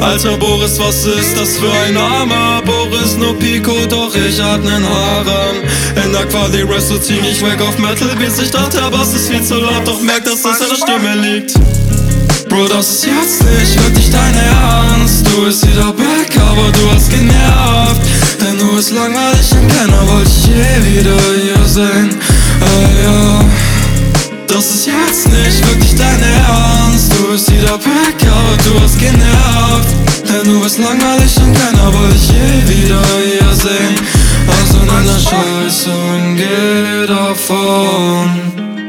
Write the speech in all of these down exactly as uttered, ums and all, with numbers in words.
Alter Boris, was ist das für ein Name? Boris no Pico, doch ich hab nen Harem. In der Quali Resto zieh ich weg auf Metal Beats. Ich dachte, der Bass ist viel zu laut, doch merk, dass es an der Stimme liegt. Bro, das ist jetzt nicht wirklich dein Ernst. Du bist wieder back, aber du hast genervt. Denn du bist langweilig und keiner wollte ich je wieder hier sehen. Ah ja, das ist jetzt nicht wirklich dein Ernst. Du bist wieder back, aber du hast genervt. Denn du bist langweilig und keiner wollte ich je wieder hier sehen. Also nimm deine Scheiße und geh davon.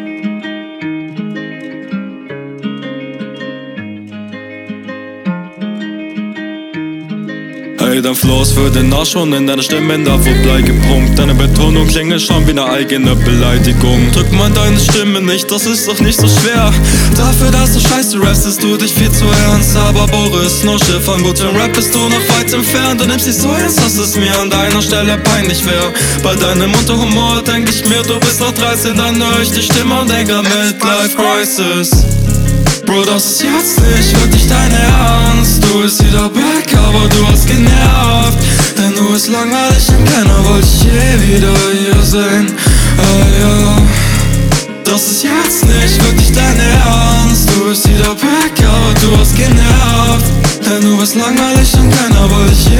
Hey, dein Flow ist für den Arsch und in deiner Stimme da wo Blei gepumpt. Deine Betonung klingt schon wie eine eigene Beleidigung. Drück mal deine Stimme nicht, das ist doch nicht so schwer. Dafür, dass du scheiße rappst, du dich viel zu ernst. Aber Boris, no shit, von gutem Rap bist du noch weit entfernt. Du nimmst dich so ernst, dass es mir an deiner Stelle peinlich wär. Bei deinem Unterhumor denk ich mir, du bist noch dreizehn. Dann hör ich die Stimme und denke Midlife Crisis. Bro, das ist jetzt nicht wirklich dein Ernst. Du bist wieder back, aber du hast genervt. Denn du bist langweilig und keiner wollte ich je wieder hier sehen. Ah ja, das ist jetzt nicht wirklich dein Ernst. Du bist wieder back, aber du hast genervt. Denn du bist langweilig und keiner wollte ich je